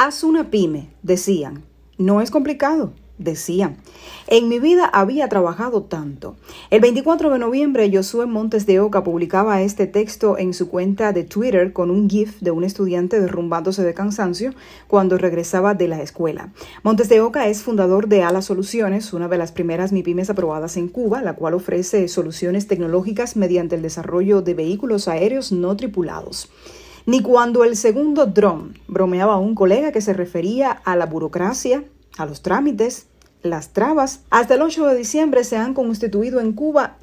Haz una pyme, decían. No es complicado, decían. En mi vida había trabajado tanto. El 24 de noviembre, Josué Montes de Oca publicaba este texto en su cuenta de Twitter con un GIF de un estudiante derrumbándose de cansancio cuando regresaba de la escuela. Montes de Oca es fundador de Ala Soluciones, una de las primeras MIPYMES aprobadas en Cuba, la cual ofrece soluciones tecnológicas mediante el desarrollo de vehículos aéreos no tripulados. Ni cuando el segundo dron, bromeaba un colega que se refería a la burocracia, a los trámites, las trabas. Hasta el 8 de diciembre se han constituido en Cuba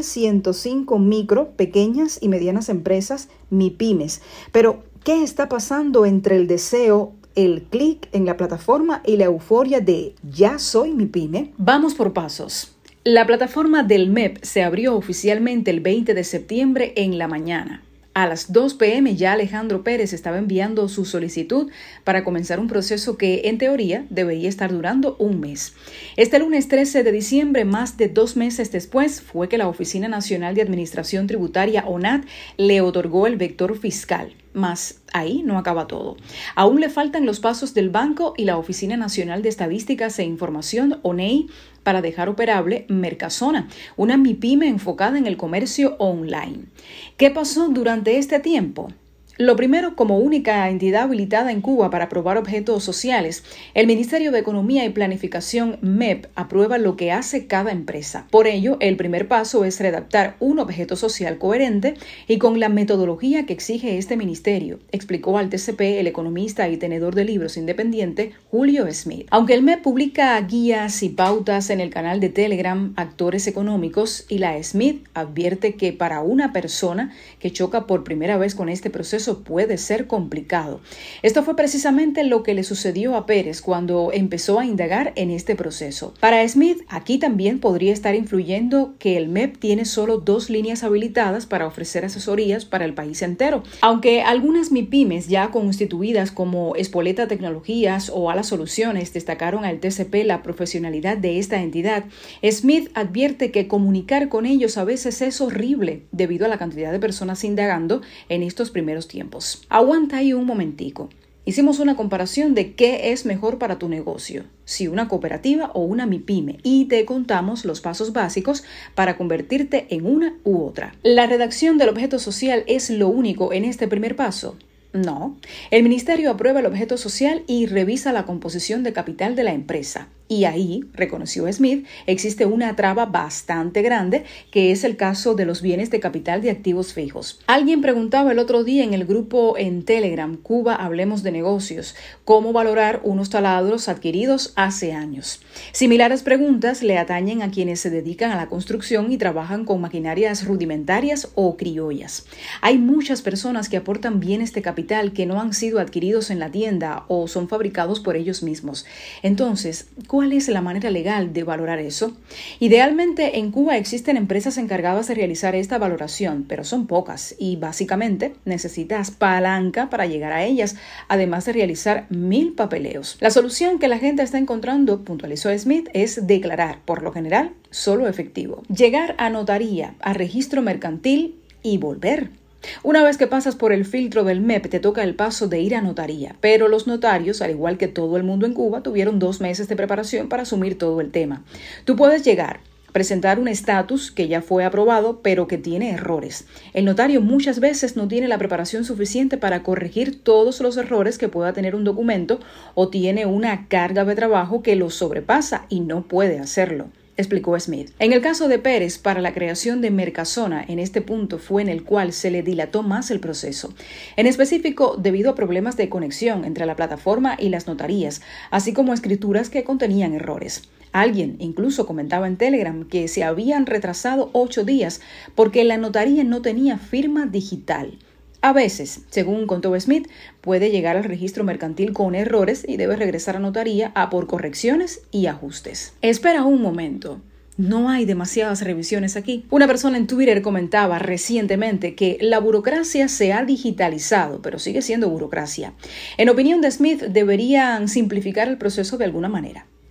1.105 micro, pequeñas y medianas empresas MIPYMES. Pero, ¿qué está pasando entre el deseo, el clic en la plataforma y la euforia de «ya soy MIPYME»? Vamos por pasos. La plataforma del MEP se abrió oficialmente el 20 de septiembre en la mañana. A las 2 p.m. ya Alejandro Pérez estaba enviando su solicitud para comenzar un proceso que, en teoría, debería estar durando un mes. Este lunes 13 de diciembre, más de 2 meses después, fue que la Oficina Nacional de Administración Tributaria, ONAT, le otorgó el vector fiscal. Mas ahí no acaba todo. Aún le faltan los pasos del banco y la Oficina Nacional de Estadísticas e Información, ONEI, para dejar operable Mercazona, una MIPYME enfocada en el comercio online. ¿Qué pasó durante este tiempo? Lo primero, como única entidad habilitada en Cuba para aprobar objetos sociales, el Ministerio de Economía y Planificación, MEP, aprueba lo que hace cada empresa. Por ello, el primer paso es redactar un objeto social coherente y con la metodología que exige este ministerio, explicó al TCP el economista y tenedor de libros independiente Julio Smith. Aunque el MEP publica guías y pautas en el canal de Telegram Actores Económicos, y la Smith advierte que para una persona que choca por primera vez con este proceso puede ser complicado. Esto fue precisamente lo que le sucedió a Pérez cuando empezó a indagar en este proceso. Para Smith, aquí también podría estar influyendo que el MEP tiene solo 2 líneas habilitadas para ofrecer asesorías para el país entero. Aunque algunas MIPYMES ya constituidas como Espoleta Tecnologías o Ala Soluciones destacaron al TCP la profesionalidad de esta entidad, Smith advierte que comunicar con ellos a veces es horrible debido a la cantidad de personas indagando en estos primeros tiempos. Aguanta ahí un momentico. Hicimos una comparación de qué es mejor para tu negocio, si una cooperativa o una MIPYME, y te contamos los pasos básicos para convertirte en una u otra. ¿La redacción del objeto social es lo único en este primer paso? No. El ministerio aprueba el objeto social y revisa la composición de capital de la empresa. Y ahí, reconoció Smith, existe una traba bastante grande, que es el caso de los bienes de capital de activos fijos. Alguien preguntaba el otro día en el grupo en Telegram, Cuba Hablemos de Negocios, cómo valorar unos taladros adquiridos hace años. Similares preguntas le atañen a quienes se dedican a la construcción y trabajan con maquinarias rudimentarias o criollas. Hay muchas personas que aportan bienes de capital que no han sido adquiridos en la tienda o son fabricados por ellos mismos. Entonces, ¿cuál es la manera legal de valorar eso? Idealmente, en Cuba existen empresas encargadas de realizar esta valoración, pero son pocas y básicamente necesitas palanca para llegar a ellas, además de realizar 1000 papeleos. La solución que la gente está encontrando, puntualizó Smith, es declarar, por lo general, solo efectivo. Llegar a notaría, a registro mercantil y volver. Una vez que pasas por el filtro del MEP, te toca el paso de ir a notaría, pero los notarios, al igual que todo el mundo en Cuba, tuvieron 2 meses de preparación para asumir todo el tema. Tú puedes llegar, presentar un estatus que ya fue aprobado, pero que tiene errores. El notario muchas veces no tiene la preparación suficiente para corregir todos los errores que pueda tener un documento o tiene una carga de trabajo que lo sobrepasa y no puede hacerlo, explicó Smith. En el caso de Pérez, para la creación de Mercazona, en este punto fue en el cual se le dilató más el proceso. En específico, debido a problemas de conexión entre la plataforma y las notarías, así como escrituras que contenían errores. Alguien incluso comentaba en Telegram que se habían retrasado 8 días porque la notaría no tenía firma digital. A veces, según contó Smith, puede llegar al registro mercantil con errores y debe regresar a notaría a por correcciones y ajustes. Espera un momento. No hay demasiadas revisiones aquí. Una persona en Twitter comentaba recientemente que la burocracia se ha digitalizado, pero sigue siendo burocracia. En opinión de Smith, deberían simplificar el proceso de alguna manera.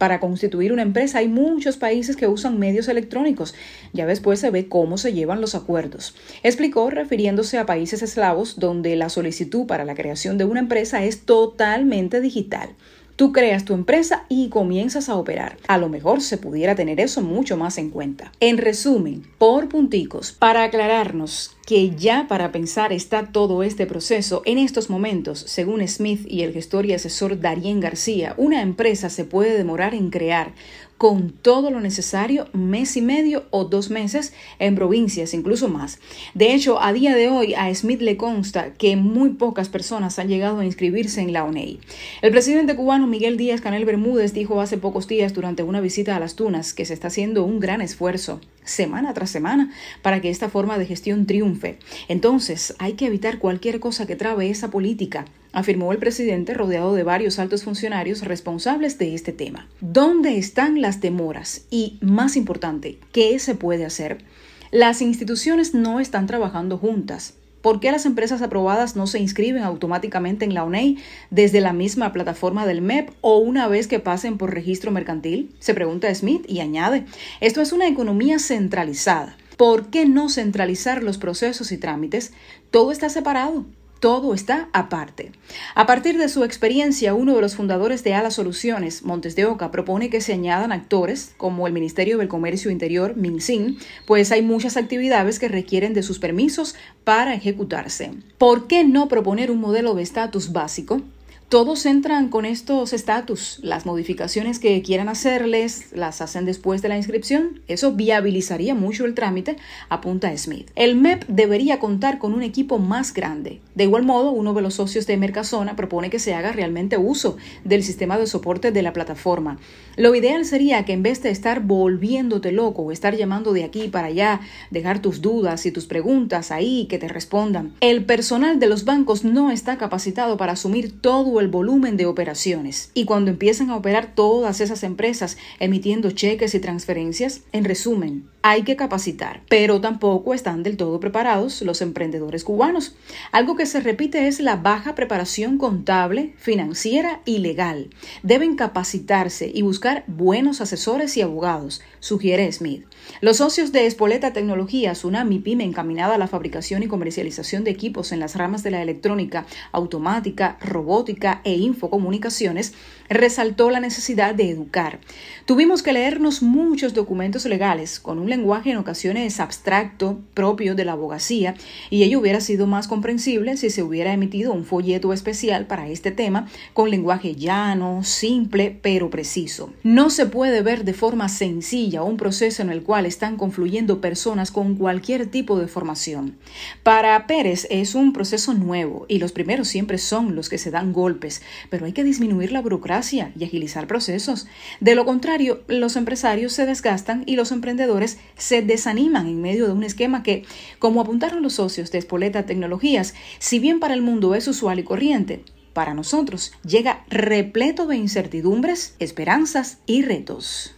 Para constituir una empresa hay muchos países que usan medios electrónicos. Ya después se ve cómo se llevan los acuerdos. Explicó refiriéndose a países eslavos donde la solicitud para la creación de una empresa es totalmente digital. Tú creas tu empresa y comienzas a operar. A lo mejor se pudiera tener eso mucho más en cuenta. En resumen, por punticos, para aclararnos que ya para pensar está todo este proceso, en estos momentos, según Smith y el gestor y asesor Darien García, una empresa se puede demorar en crear con todo lo necesario, mes y medio o 2 meses en provincias, incluso más. De hecho, a día de hoy a Smith le consta que muy pocas personas han llegado a inscribirse en la ONEI. El presidente cubano Miguel Díaz-Canel Bermúdez dijo hace pocos días durante una visita a Las Tunas que se está haciendo un gran esfuerzo, semana tras semana, para que esta forma de gestión triunfe. Entonces, hay que evitar cualquier cosa que trabe esa política, afirmó el presidente rodeado de varios altos funcionarios responsables de este tema. ¿Dónde están las demoras? Y, más importante, ¿qué se puede hacer? Las instituciones no están trabajando juntas. ¿Por qué las empresas aprobadas no se inscriben automáticamente en la ONEI desde la misma plataforma del MEP o una vez que pasen por registro mercantil? Se pregunta Smith y añade, esto es una economía centralizada. ¿Por qué no centralizar los procesos y trámites? Todo está separado. Todo está aparte. A partir de su experiencia, uno de los fundadores de Ala Soluciones, Montes de Oca, propone que se añadan actores como el Ministerio del Comercio Interior, MinSIN, pues hay muchas actividades que requieren de sus permisos para ejecutarse. ¿Por qué no proponer un modelo de estatus básico? Todos entran con estos estatus. Las modificaciones que quieran hacerles las hacen después de la inscripción. Eso viabilizaría mucho el trámite, apunta Smith. El MEP debería contar con un equipo más grande. De igual modo, uno de los socios de Mercasona propone que se haga realmente uso del sistema de soporte de la plataforma. Lo ideal sería que en vez de estar volviéndote loco o estar llamando de aquí para allá, dejar tus dudas y tus preguntas ahí que te respondan. El personal de los bancos no está capacitado para asumir todo el volumen de operaciones. Y cuando empiezan a operar todas esas empresas emitiendo cheques y transferencias, en resumen, hay que capacitar, pero tampoco están del todo preparados los emprendedores cubanos. Algo que se repite es la baja preparación contable, financiera y legal. Deben capacitarse y buscar buenos asesores y abogados, sugiere Smith. Los socios de Espoleta Tecnologías, una MIPYME encaminada a la fabricación y comercialización de equipos en las ramas de la electrónica, automática, robótica e infocomunicaciones, resaltó la necesidad de educar. Tuvimos que leernos muchos documentos legales con un lenguaje en ocasiones abstracto, propio de la abogacía, y ello hubiera sido más comprensible si se hubiera emitido un folleto especial para este tema con lenguaje llano, simple, pero preciso. No se puede ver de forma sencilla un proceso en el cual están confluyendo personas con cualquier tipo de formación. Para Pérez es un proceso nuevo y los primeros siempre son los que se dan golpes, pero hay que disminuir la burocracia y agilizar procesos. De lo contrario, los empresarios se desgastan y los emprendedores se desaniman en medio de un esquema que, como apuntaron los socios de Espoleta Tecnologías, si bien para el mundo es usual y corriente, para nosotros llega repleto de incertidumbres, esperanzas y retos.